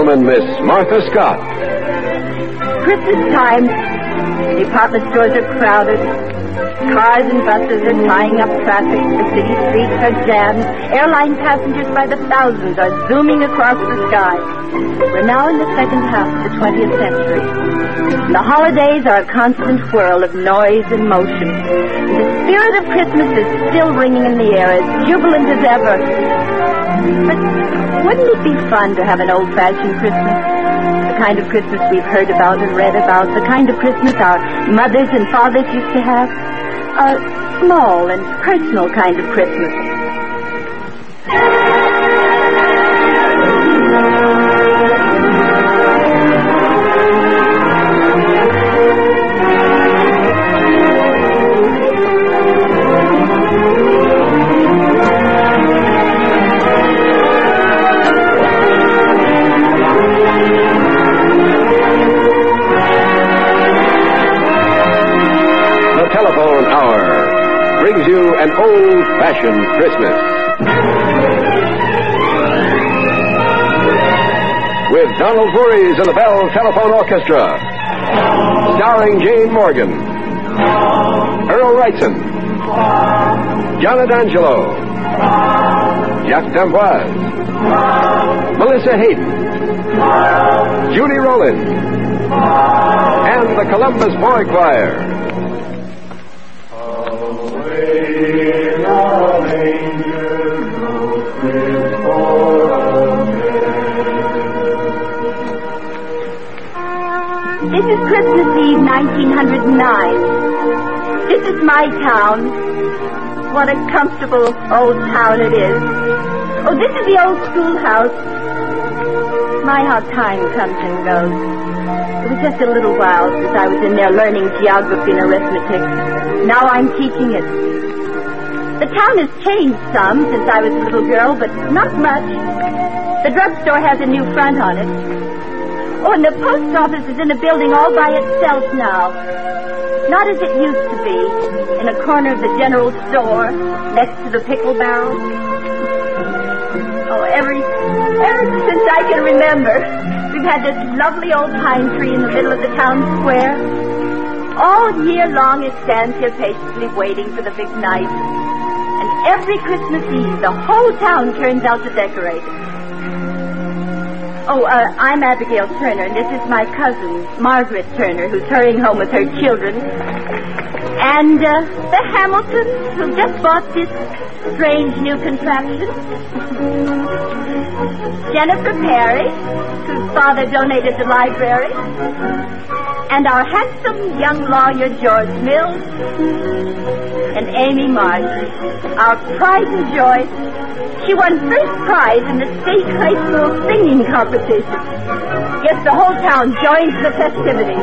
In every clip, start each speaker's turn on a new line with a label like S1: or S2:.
S1: gentlemen, Miss Martha Scott.
S2: Christmas time. Department stores are crowded. Cars and buses are tying up traffic. The city streets are jammed. Airline passengers by the thousands are zooming across the sky. We're now in the second half of the 20th century. The holidays are a constant whirl of noise and motion. The spirit of Christmas is still ringing in the air, as jubilant as ever. But wouldn't it be fun to have an old-fashioned Christmas? The kind of Christmas we've heard about and read about. The kind of Christmas our mothers and fathers used to have. A small and personal kind of Christmas.
S1: Brings you an old-fashioned Christmas. With Donald Voorhees and the Bell Telephone Orchestra. Starring Jane Morgan, Earl Wrightson, John D'Angelo, Jack D'Amboise, Melissa Hayden, Judy Rowland, and the Columbus Boy Choir.
S2: This is Christmas Eve, 1909. This is my town. What a comfortable old town it is. Oh, this is the old schoolhouse. My, how time comes and goes. It was just a little while since I was in there learning geography and arithmetic. Now I'm teaching it. The town has changed some since I was a little girl, but not much. The drugstore has a new front on it. Oh, and the post office is in a building all by itself now. Not as it used to be, in a corner of the general store, next to the pickle barrel. Oh, ever since I can remember, we've had this lovely old pine tree in the middle of the town square. All year long it stands here patiently waiting for the big night. And every Christmas Eve, the whole town turns out to decorate it. Oh, I'm Abigail Turner, and this is my cousin, Margaret Turner, who's hurrying home with her children. And the Hamiltons, who just bought this strange new contraption. Jennifer Perry, whose father donated the library. And our handsome young lawyer, George Mills. And Amy Martin, our pride and joy. She won first prize in the state high school singing competition. Yes, the whole town joins the festivities.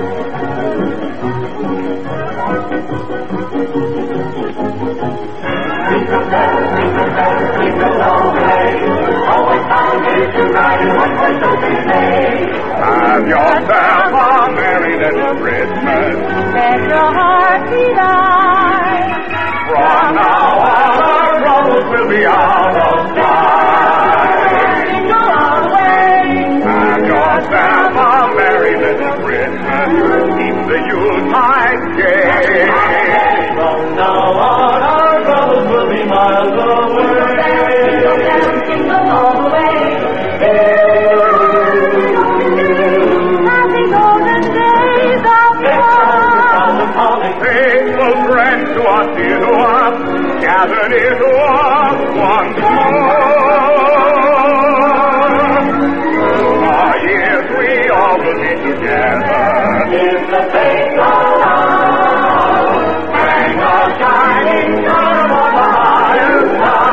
S3: Have yourself a merry little Christmas.
S2: Let your heart be light.
S3: From now on, our troubles will be out of sight.
S2: Jingle all the way.
S3: Have yourself a merry little Christmas. Keep the Yuletide gay. From now on, our troubles will be miles away.
S2: Jingle all the way. Happy golden days of
S3: Faithful friends who are dear to us, gathered here to us once more. Through our years we all will be together in the face of love, hang a shining star on the highest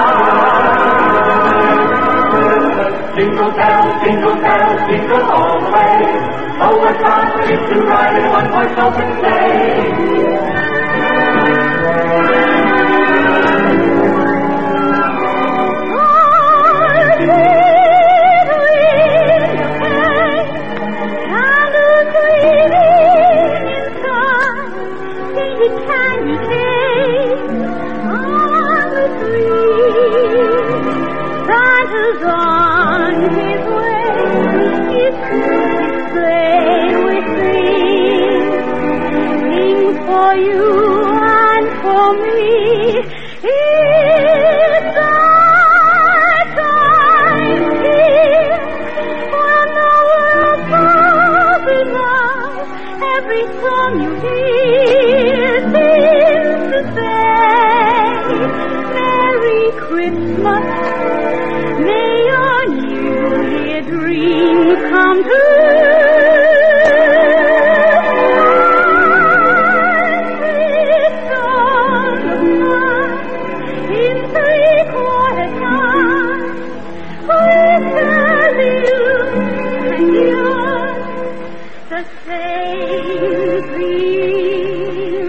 S3: side. Jingle bells, jingle all the way. Oh, what fun it is to ride in one horse open sleigh.
S2: On his way, Christmas. May your New Year dreams come true. In three-quarter time, with you and yours, the same dream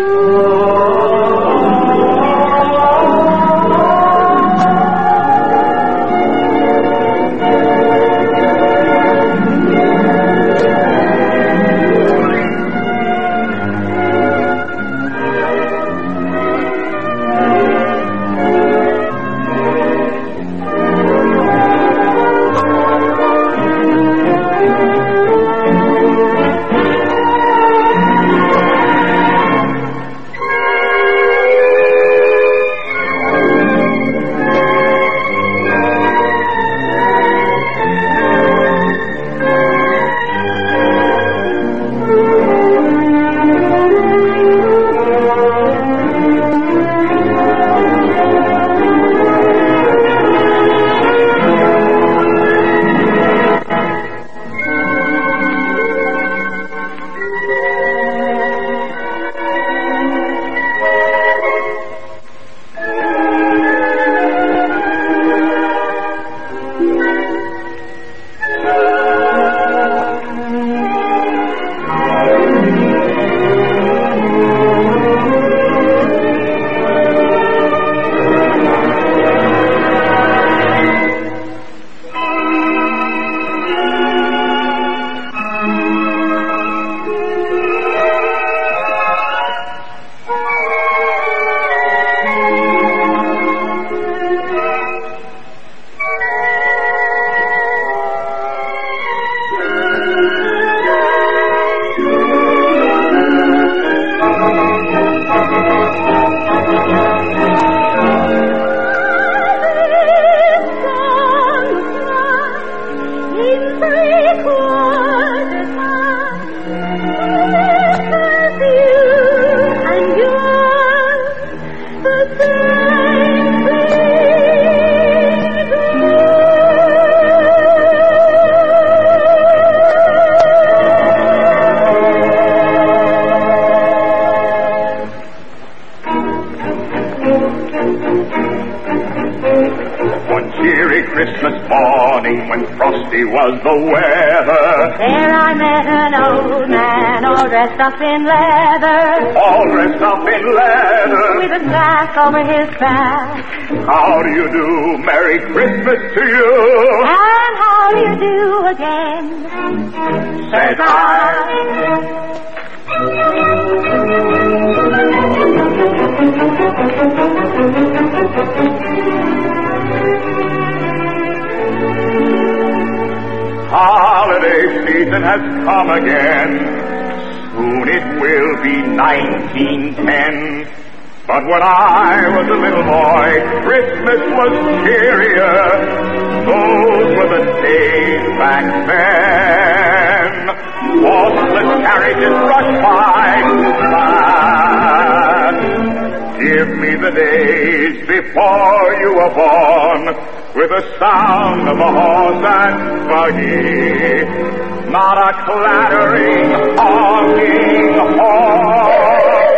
S3: Christmas morning when frosty was the weather.
S2: There I met an old man all dressed up in leather.
S3: All dressed up in leather.
S2: With a sack over his back.
S3: How do you do? Merry Christmas to you.
S2: And how do you do again?
S3: Said I. Holiday season has come again. Soon it will be 1910. But when I was a little boy, Christmas was cheerier. Those were the days back then. Horseless carriages rush by fast. Give me the days before you were born, with the sound of a horse and buggy, not a clattering, honking horn.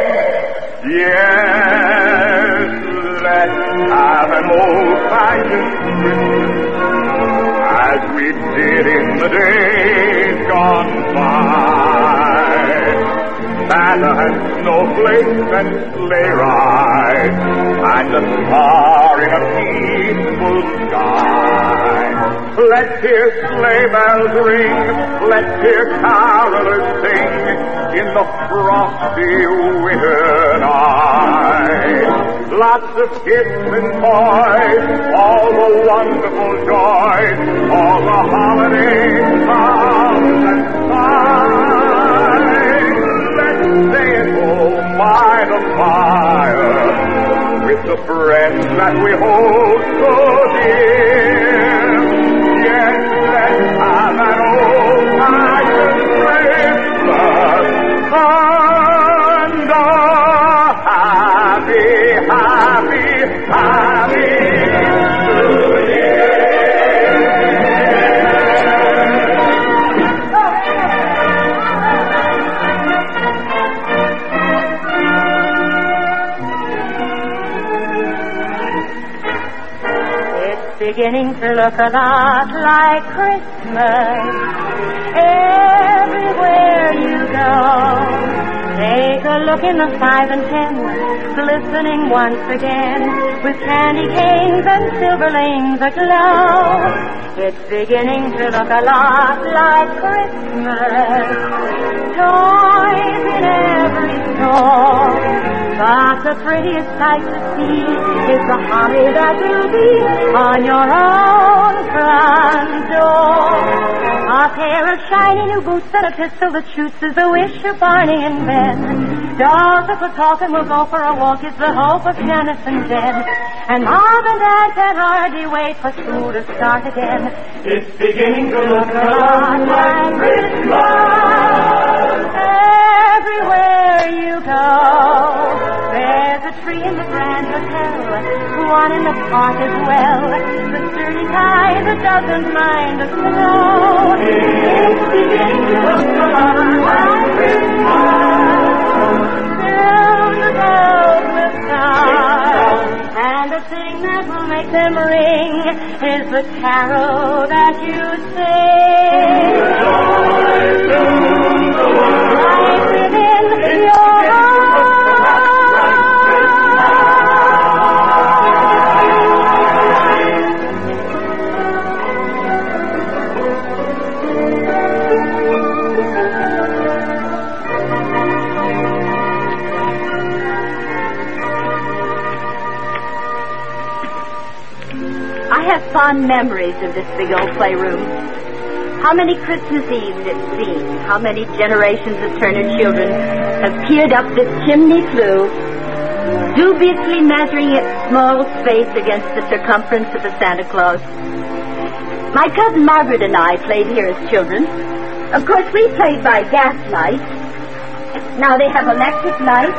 S3: Yes, let's have an old-fashioned Christmas, as we did in the days gone by. Santa and snowflakes and sleigh rides, and a star in a peaceful sky. Let's hear sleigh bells ring, let's hear carolers sing in the frosty winter night. Lots of gifts and toys, all the wonderful joys, all the holiday sounds and sights. Let's stay at home by the fire, with the friends that we hold so dear. Yes, let's have an old-fashioned Christmas and a happy, happy, happy
S4: beginning to look a lot like Christmas everywhere you go. Take a look in the 5 and 10, glistening once again, with candy canes and silver lanes aglow. It's beginning to look a lot like Christmas. Toys in every store. But the prettiest sight to see is the holly that will be on your own front door. A pair of shiny new boots and a pistol that shoots is the wish of Barney and Ben. Dolls that will talk and will go for a walk is the hope of Janice and Jen. And Mom and Dad can hardly wait for school to start again.
S3: It's beginning to look a lot like Christmas.
S4: Everywhere you go, there's a tree in the Grand Hotel, one in the park as well, the sturdy kind that doesn't mind the snow.
S3: It's beginning to look a lot like Christmas.
S4: Soon the bells will start, and the thing that will make them ring is the carol that you sing. Right within your heart.
S2: I have fond memories of this big old playroom. How many Christmas Eves it's seen. How many generations of Turner children have peered up this chimney flue, dubiously measuring its small space against the circumference of the Santa Claus. My cousin Margaret and I played here as children. Of course, we played by gaslight. Now they have electric light.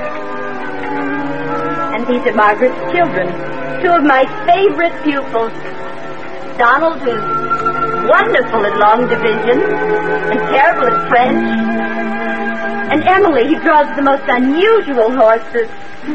S2: And these are Margaret's children. Two of my favorite pupils. Donald, who's wonderful at long division and terrible at French. And Emily, who draws the most unusual horses.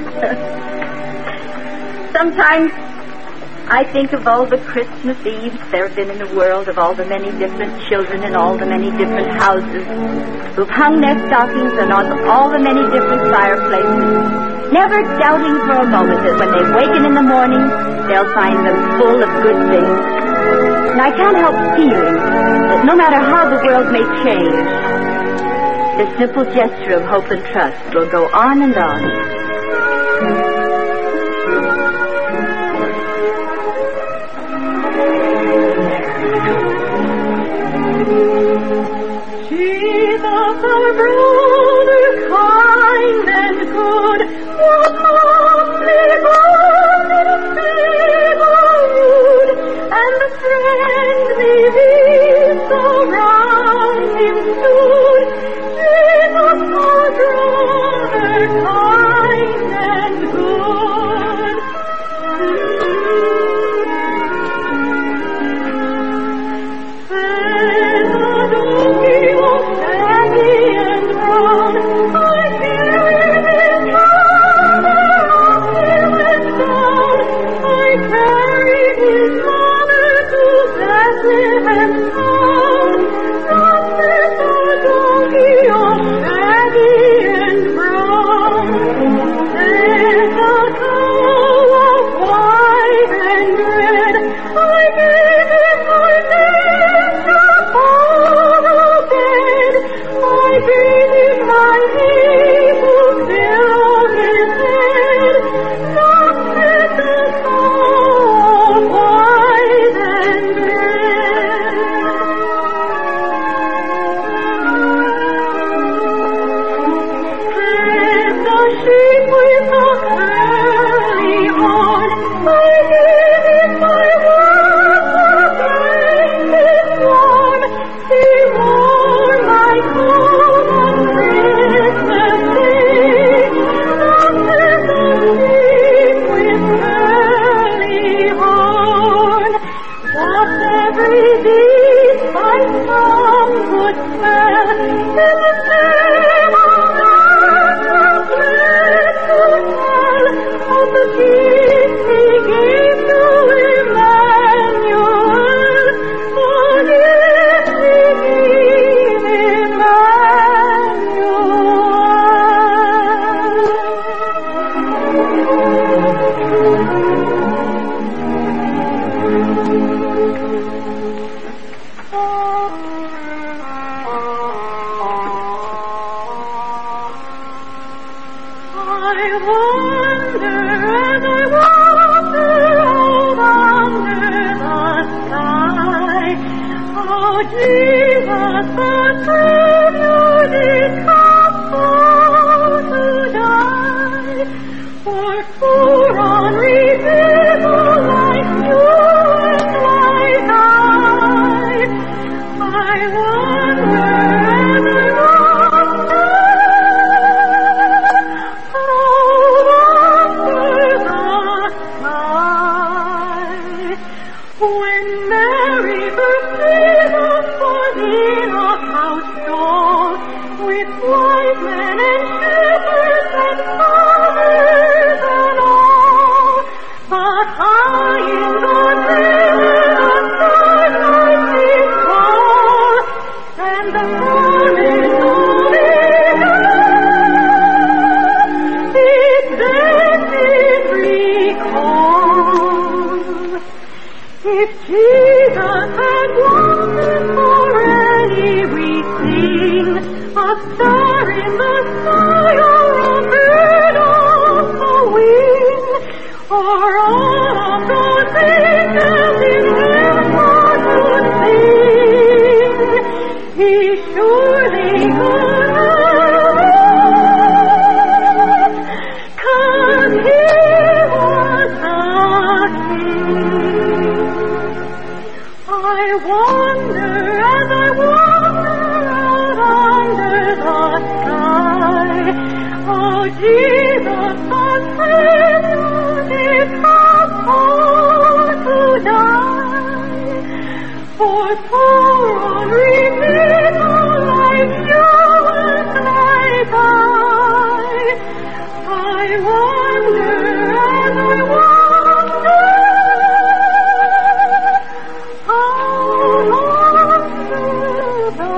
S2: Sometimes I think of all the Christmas Eves there have been in the world, of all the many different children in all the many different houses who've hung their stockings and on all the many different fireplaces, never doubting for a moment that when they waken in the morning, they'll find them full of good things. And I can't help feeling that no matter how the world may change, this simple gesture of hope and trust will go on and on.
S4: Jesus, our brother, kind and good, what lovely bond in neighborhood, and the friendly peace around him stood. Jesus, our brother, kind and good. There's a donkey all shaggy and brown, I carried his mother up hill and down, I carried his mother to Bethlehem town. There's a donkey all shaggy and brown. There's a cow of white and red, I gave him my manger for a bed. I gave him my hay to fill his head. Not with a cow of white and red. There's a sheep with a curly horn, I gave him my water-blanket warm. He wore my coat on Christmas Day. Not there's a sheep with curly horn. Just every day by some good smell, in the name of God, I'm glad to tell of the gift he gave to Emmanuel. Oh, Jesus, the Savior did come to die. For poor unredeemable like you and like I wonder and I wonder, when Mary first Jesus was in a house stall, with wise men and shepherds and fathers and all, but high in God's heaven the stars did fall, and the promise of it then did recall. If Jesus had wanted for any we sing, a star in the sky or a bird on the wing, or all of those angels in heaven would sing, he surely could have, 'cause he was the King. I wonder as I wander out under the sky, oh, Jesus, the Savior did come home to die. For poor unredeemable like you and like I wonder and I wonder, out under the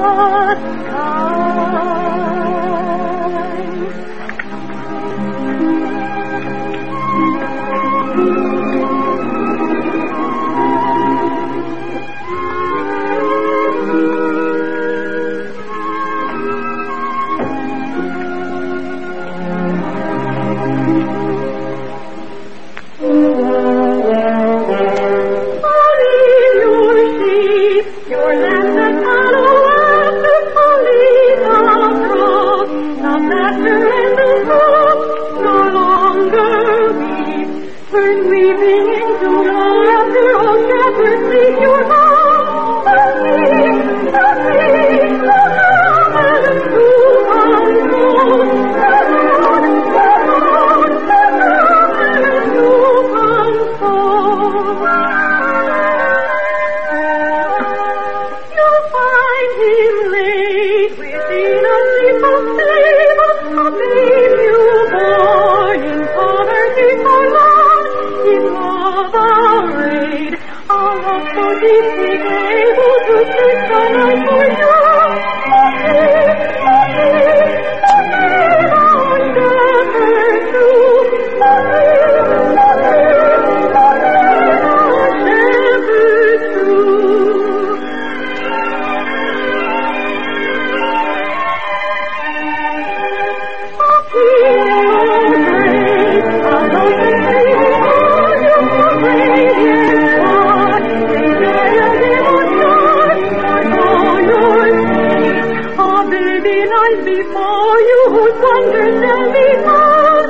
S4: your lambs that follow after follies of growth, the pasture and the flock no longer weep. Turn weeping into laughter, O shepherds, seek your home. The sheep, the lambs who unfold, the lambs who unfold. Find him laid within a simple stable, a babe newborn in poverty forlorn, in love arrayed, a love so deeply able to take the life for you. Our shepherd true, our shepherd true. Before you, whose wonders shall be told,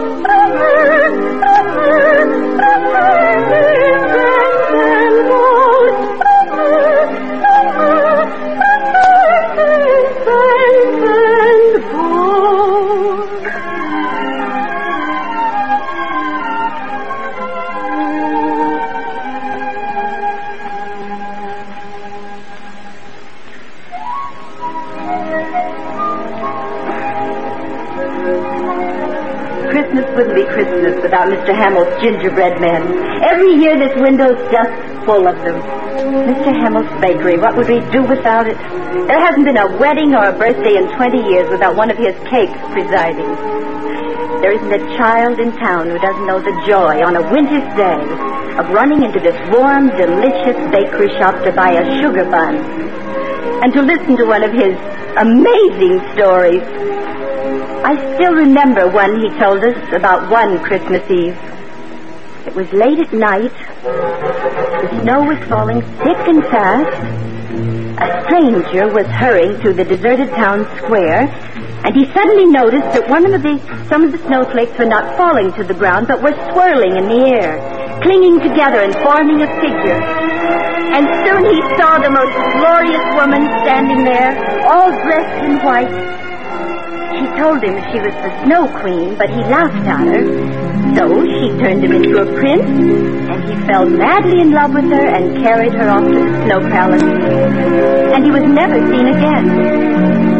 S2: Christmas wouldn't be Christmas without Mr. Hamill's gingerbread men. Every year this window's just full of them. Mr. Hamill's Bakery, what would we do without it? There hasn't been a wedding or a birthday in 20 years without one of his cakes presiding. There isn't a child in town who doesn't know the joy on a winter's day of running into this warm, delicious bakery shop to buy a sugar bun and to listen to one of his amazing stories. I still remember one he told us about one Christmas Eve. It was late at night. The snow was falling thick and fast, A stranger was hurrying through the deserted town square, and he suddenly noticed that some of the snowflakes were not falling to the ground, but were swirling in the air, clinging together and forming a figure. And soon he saw the most glorious woman standing there, all dressed in white. She told him she was the Snow Queen, but he laughed at her. So she turned him into a prince, and he fell madly in love with her and carried her off to the Snow Palace. And he was never seen again.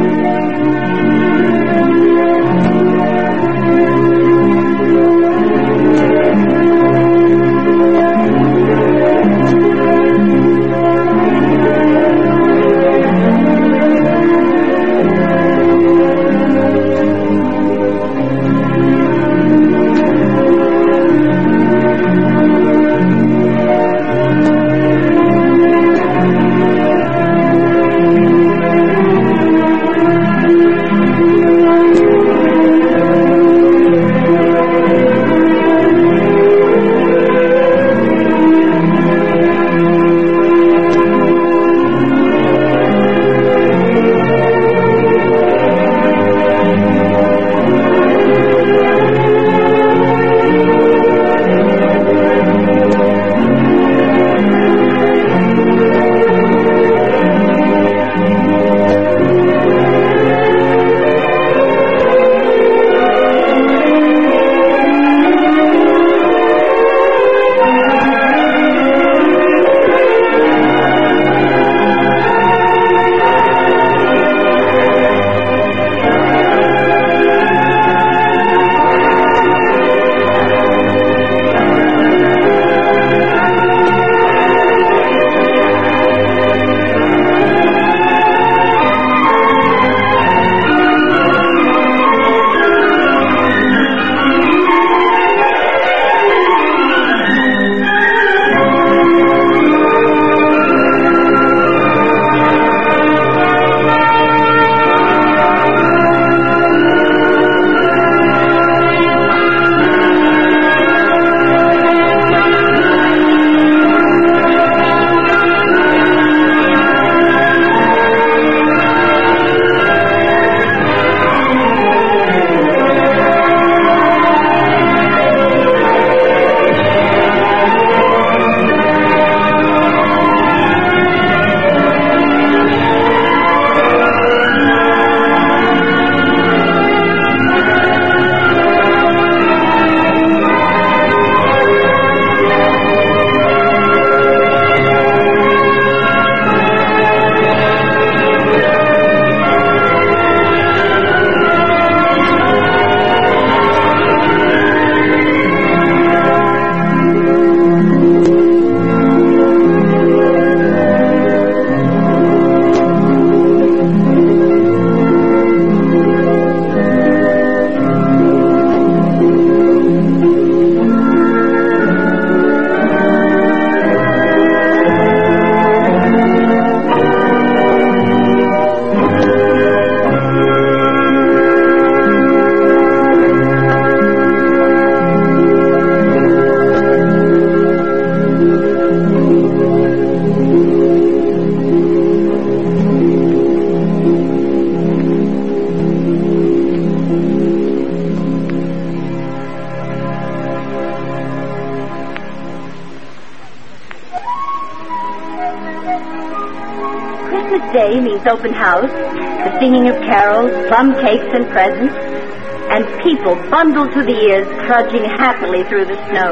S5: Christmas Day means open house, the singing of carols, plum cakes and presents, and people bundled to the ears trudging happily through the snow.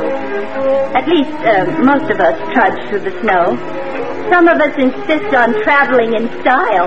S5: At least, most of us trudge through the snow. Some of us insist on traveling in style.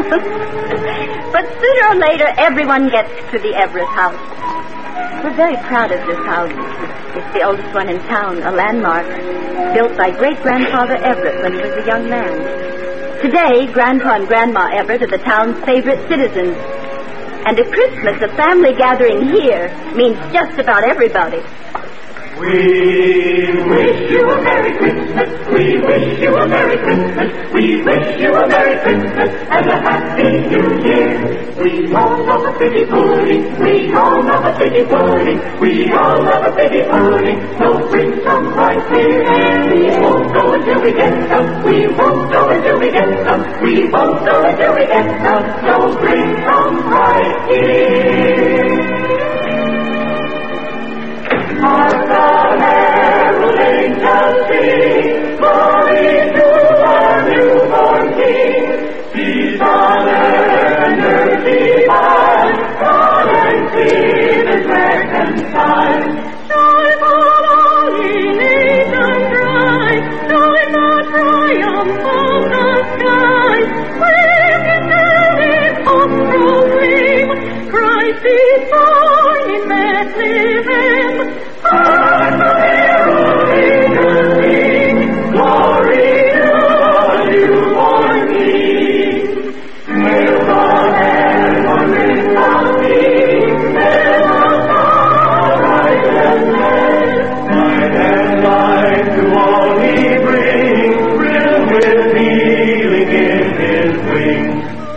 S5: But sooner or later, everyone gets to the Everett house. We're very proud of this house. It's the oldest one in town, a landmark, built by great-grandfather Everett when he was a young man. Today, Grandpa and Grandma Everett are the town's favorite citizens. And at Christmas, a family gathering here means just about everybody.
S3: We wish you a Merry Christmas. We wish you a Merry Christmas. We wish you a Merry Christmas and a Happy New Year. We all love a pretty pudding. We all love a pretty pudding. We all love a pretty pudding. So bring some right here. We won't go until we get some. We won't go until we get some. We won't go until we get some. So bring some right here. Hark the herald angels sing, glory to our newborn King. Peace on earth, mercy divine, God and sin is reconciled.
S4: Joyful all ye nations rise, join the triumph of the skies. With eternal hope proclaim, Christ is born in Bethlehem.
S3: Hark the herald angels sing, glory to our newborn King. Hail the heaven ring of King, hail the star and light and light to all he brings, filled with healing in his wings.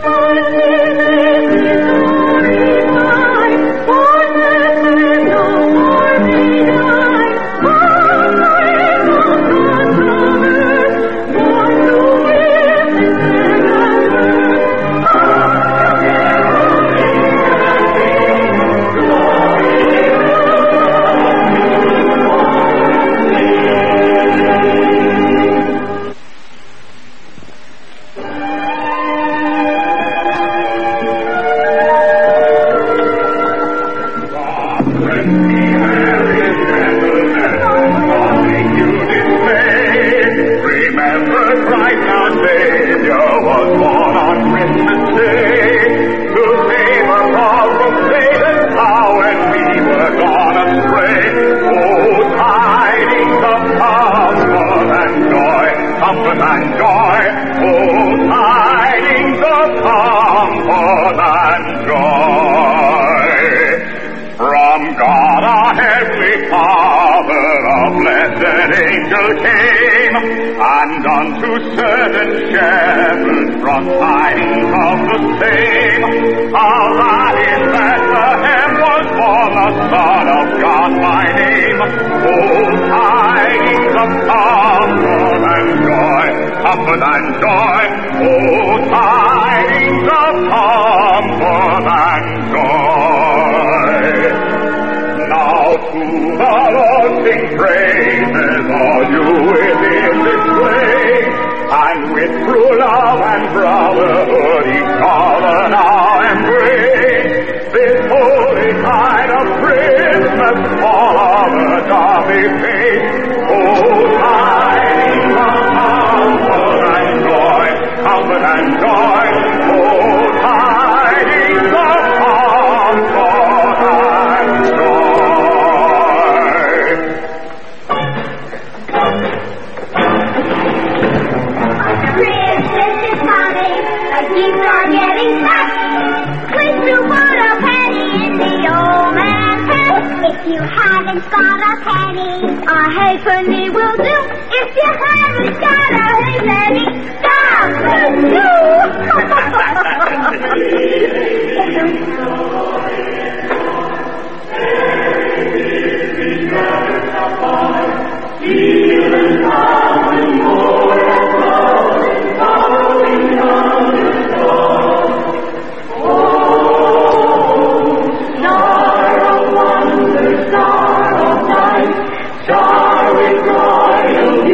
S3: And unto certain shepherds brought tidings of the same, how that in Bethlehem was born the Son of God by name. Oh, tidings of comfort and joy, comfort and joy. Oh, tidings of comfort and joy. Now to the Lord sing praises, all you within this place, and with true love and brotherhood each other now embrace. This holy tide of Christmas all over darby face. Oh, tidings of comfort and joy, comfort and joy. Oh, tidings of comfort and joy.
S6: Christmas is coming, the geese are getting fat. Please do put a penny in the old man's hat. If you haven't got a penny, a halfpenny will do. If you haven't got a halfpenny, God bless
S3: Star with royal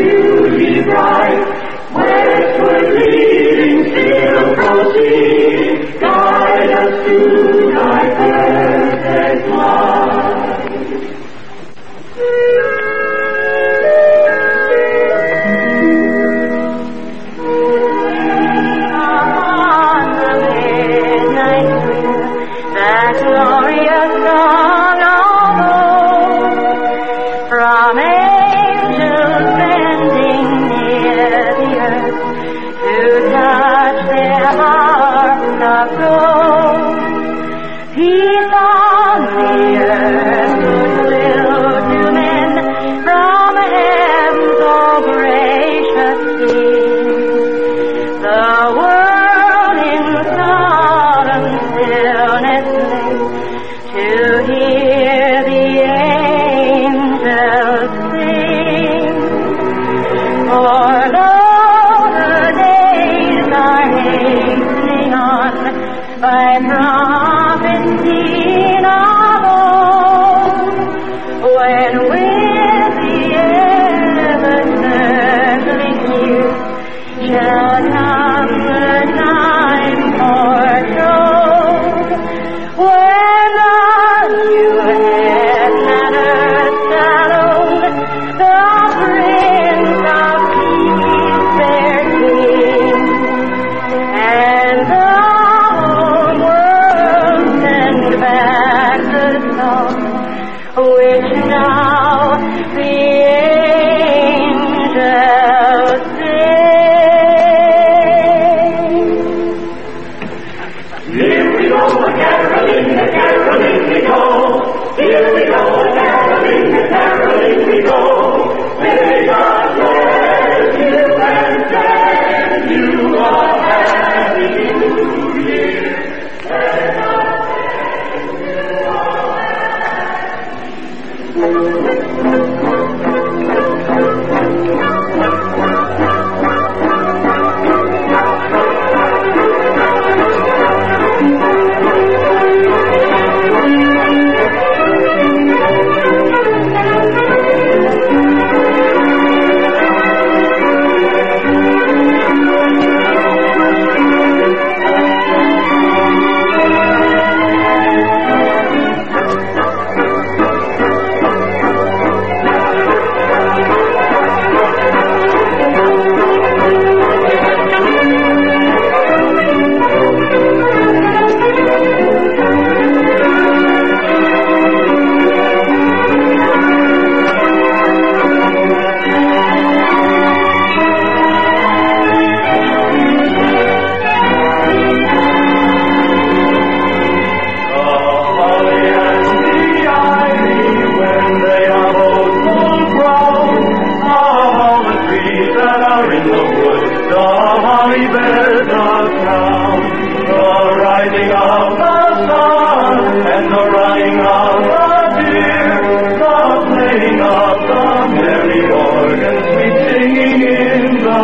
S3: holly bells are sound, the rising of the sun, and the running of the deer, the playing of the merry organ, sweet singing in the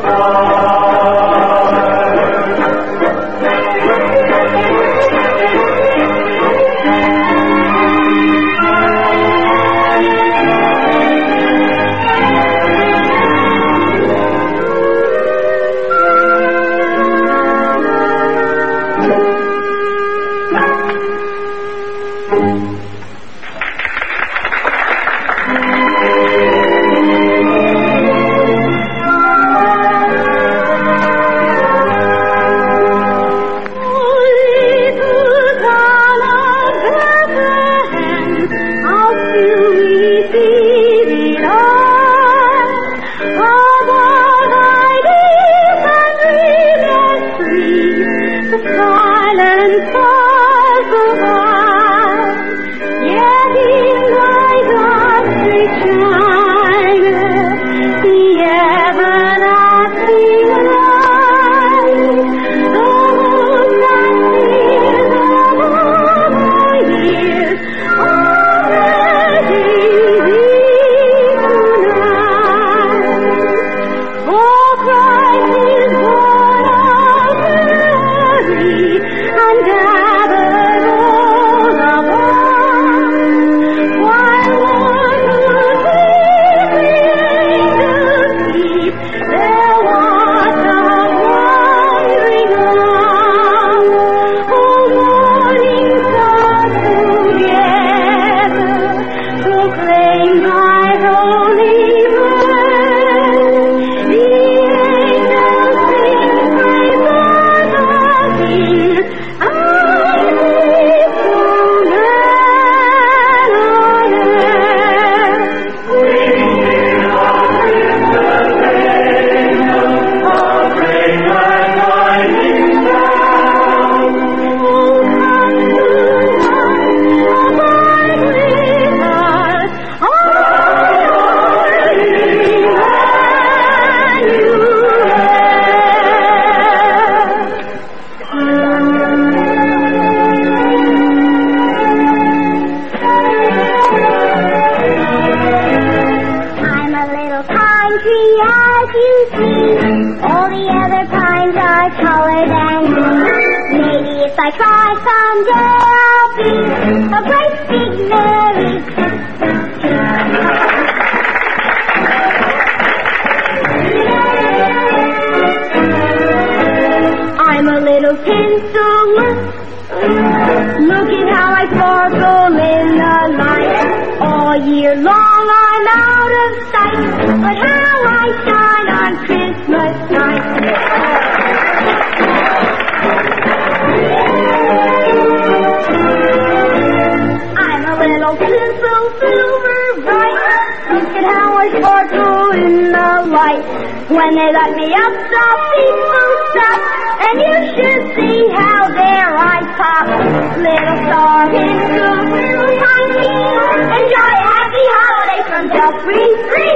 S6: when they let me up, the people stop, and you should see how their eyes pop. Little star in the little tiny, enjoy a happy holiday from Jeffrey Street.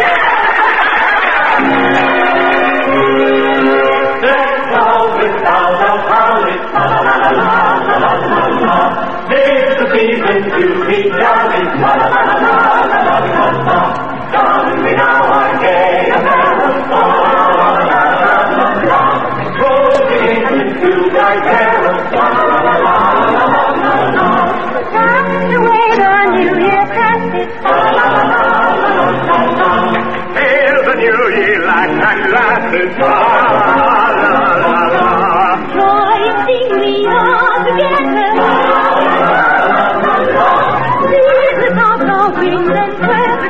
S3: There's always sound of holly, la la la la la la la la. It's the season to be jolly, la la la la la la la la. Come we now are gay and merry, la la la la la. Rolling into thy carols, la la la la la la la.
S6: That's the way the New Year passes,
S3: La la la la la la la. Hail the New Year like that glasses, la la la la.
S6: joy sing we all together. Seasons of the wind and weather.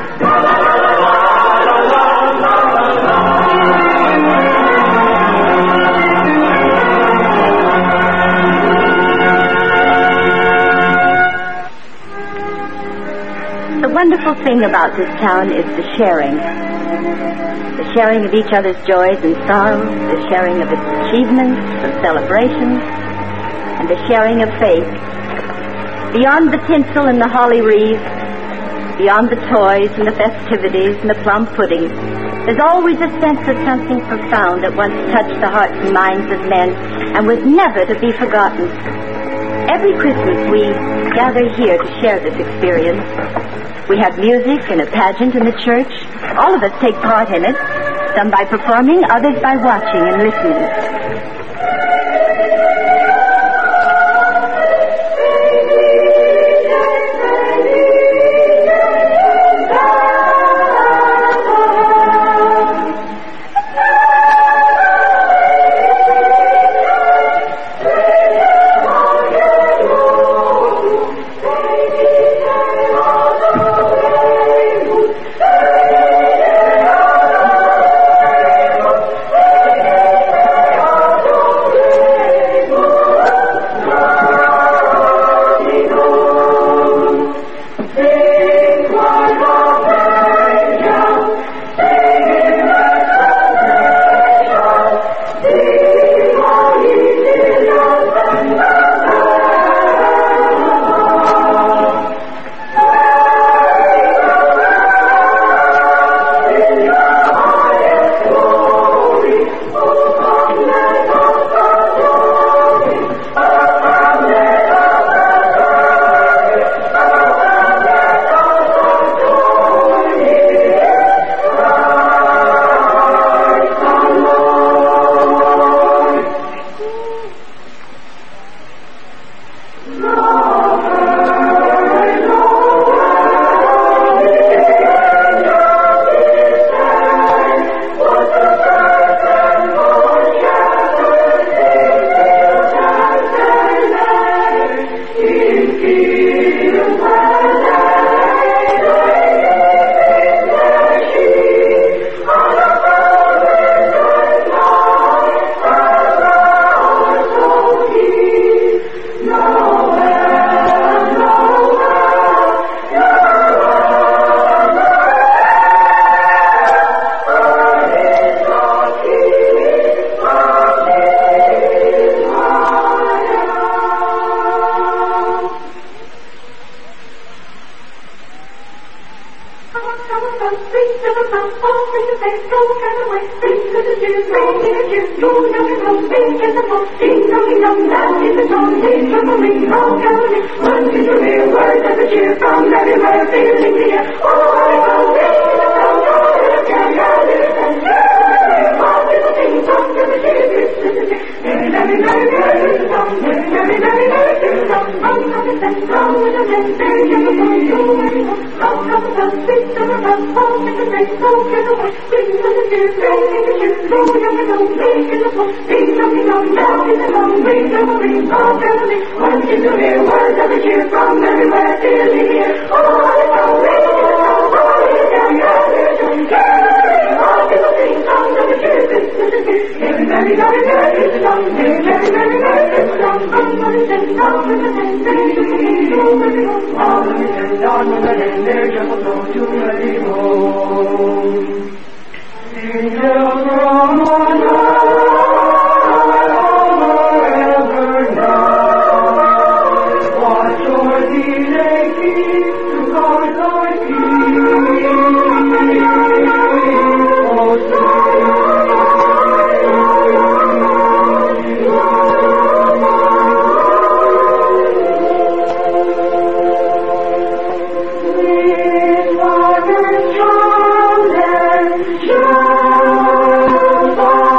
S2: The wonderful thing about this town is the sharing. The sharing of each other's joys and sorrows, the sharing of its achievements and celebrations, and the sharing of faith. Beyond the tinsel and the holly wreath, Beyond the toys and the festivities and the plum puddings, there's always a sense of something profound that once touched the hearts and minds of men and was never to be forgotten. Every Christmas we gather here to share this experience. We have music and a pageant in the church. All of us take part in it, some by performing, others by watching and listening.
S3: Bye.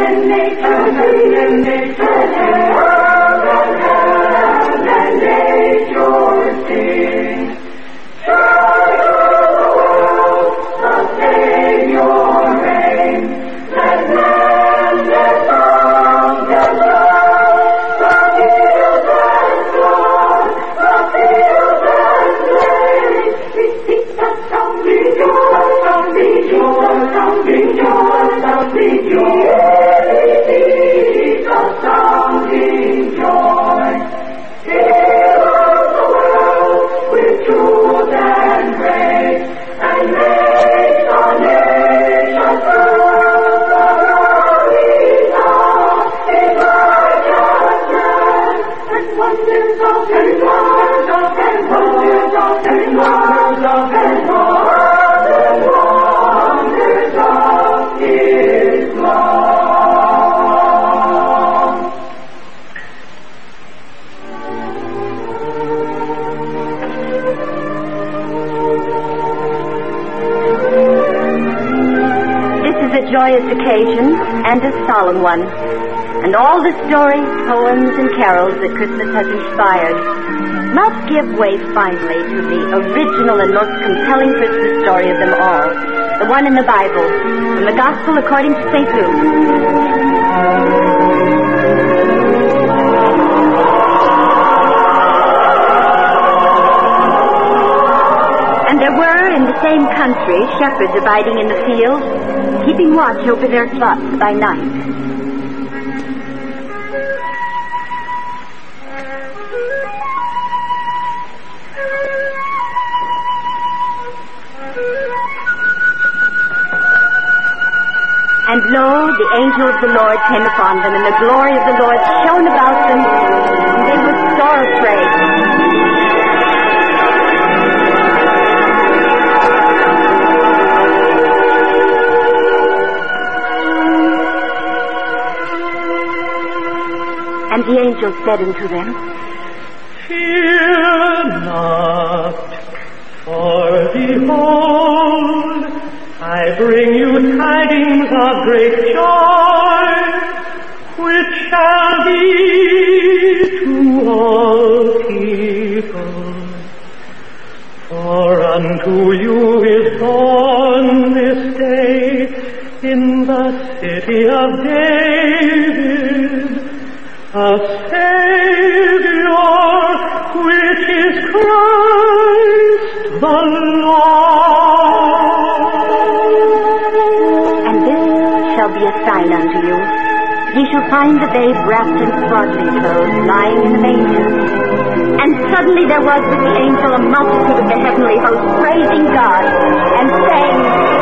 S2: Joyous occasion and a solemn one. And all the stories, poems, and carols that Christmas has inspired must give way finally to the original and most compelling Christmas story of them all, the one in the Bible, from the Gospel according to St. Luke. And there were in the same country shepherds abiding in the fields, keeping watch over their flocks by night. And lo, the angel of the Lord came upon them, and the glory of the Lord shone about them, and they were sore afraid. And the angel said unto them,
S7: Fear not, for behold, I bring you tidings of great joy, which shall be to all people. For unto you is born this day in the city of David a Savior, which is Christ the Lord.
S2: And this shall be a sign unto you. Ye shall find the babe wrapped in swaddling clothes, lying in the manger. And suddenly there was with the angel a multitude of the heavenly host, praising God and saying,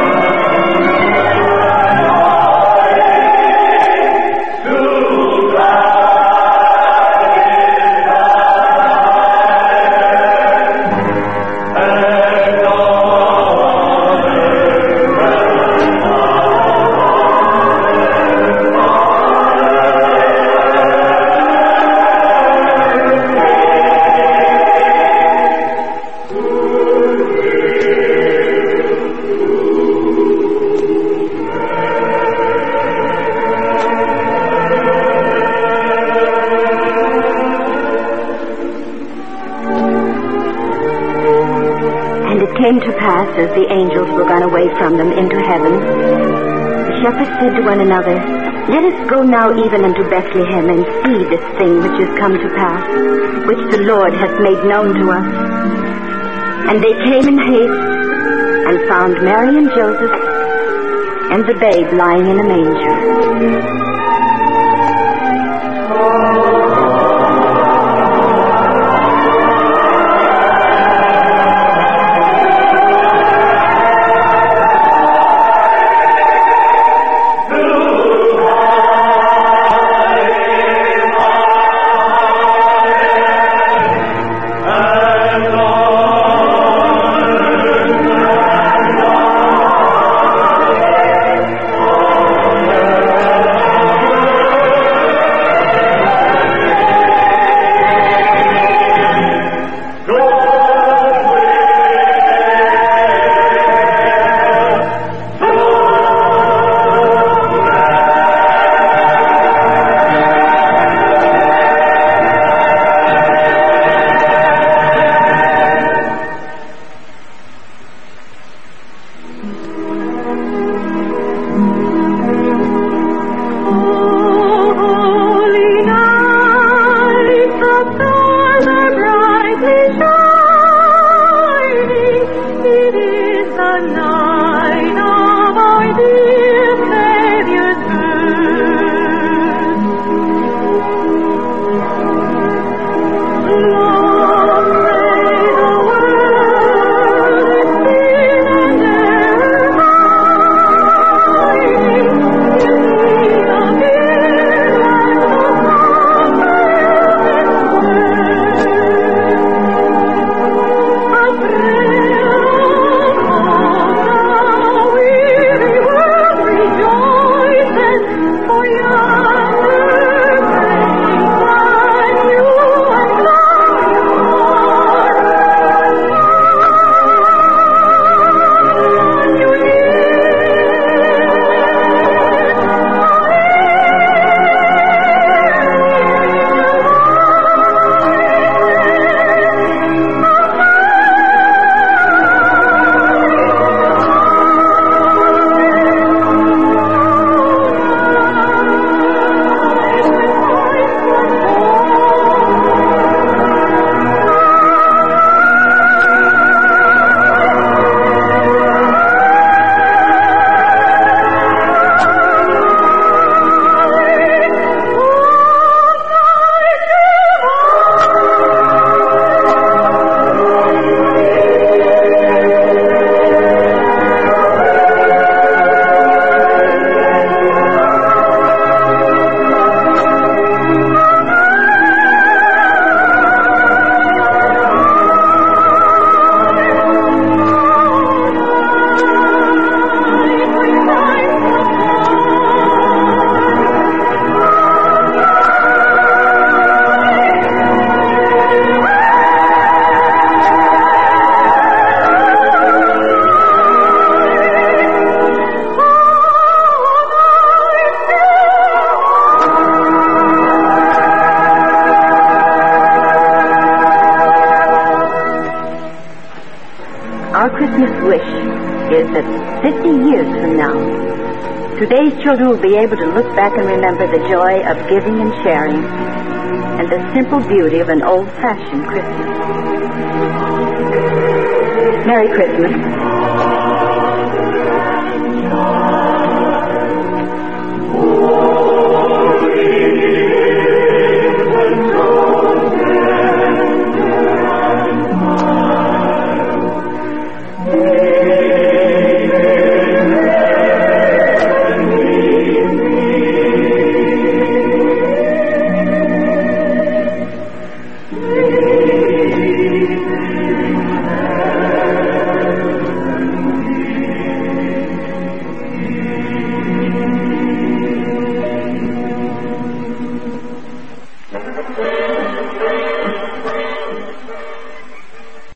S2: came to pass, as the angels were gone away from them into heaven, the shepherds said to one another, Let us go now even unto Bethlehem, and see this thing which is come to pass, which the Lord hath made known to us. And they came in haste, and found Mary and Joseph, and the babe lying in a manger. Our Christmas wish is that 50 years from now, today's children will be able to look back and remember the joy of giving and sharing and the simple beauty of an old-fashioned Christmas. Merry Christmas.